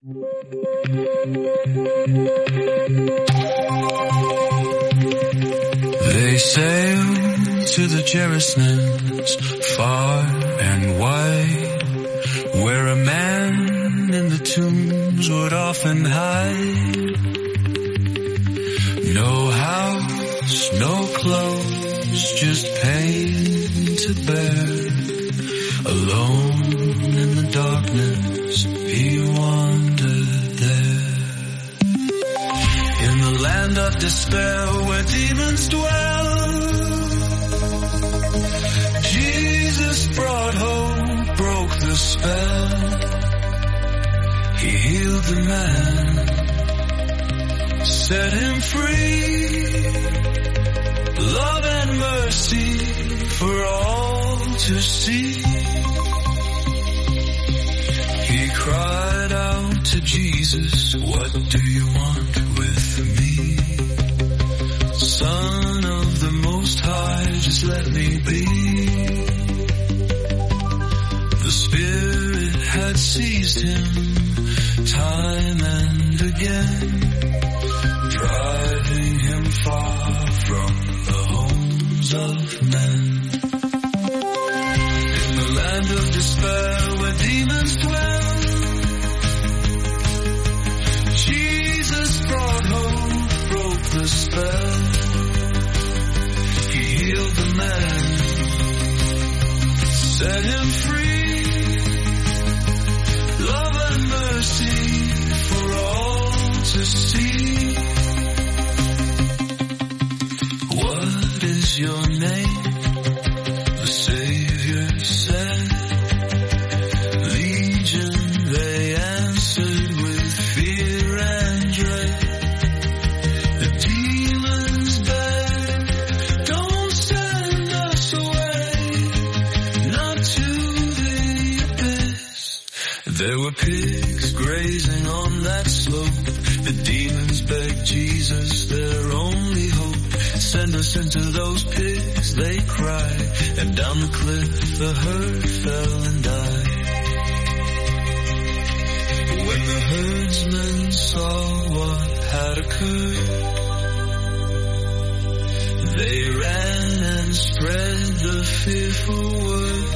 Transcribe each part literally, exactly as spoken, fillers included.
They sail to the Gerasenes, far and wide, where a man in the tombs would often hide. No house, no clothes, just pain to bear. Alone in the darkness, he wandered there. In the land of despair where demons dwell, Jesus brought hope, broke the spell. He healed the man, set him free. Love and mercy for all to see. He cried out to Jesus, what do you want with me? Son of the Most High, just let me be. The Spirit had seized him time and again, driving him far from the homes of men. In the land of despair where demons dwell, Jesus brought hope, broke the spell. He healed the man, set him free. Love and mercy for all to see. What is your name? The Savior said. Legion, they answered with fear and dread. The demons begged, don't send us away, not to the abyss. There were pigs grazing on that slope. The demons begged Jesus, their only hope. Send us into those pigs, they cried. And down the cliff the herd fell and died. When the herdsmen saw what had occurred, they ran and spread the fearful word.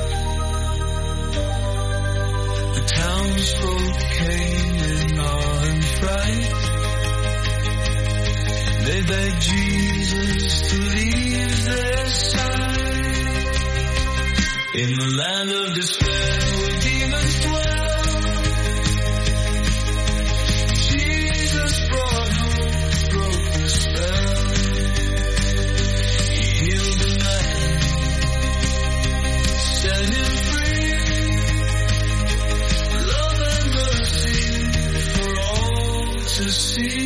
The townsfolk came in awe and fright. They begged Jesus to leave their side. In the land of despair where demons dwell, Jesus brought hope, broke the spell. He healed the man, set him free. Love and mercy for all to see.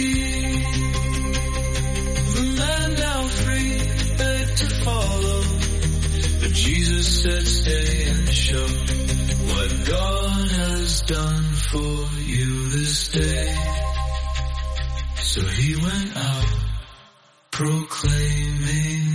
Jesus said stay and show what God has done for you this day. So he went out proclaiming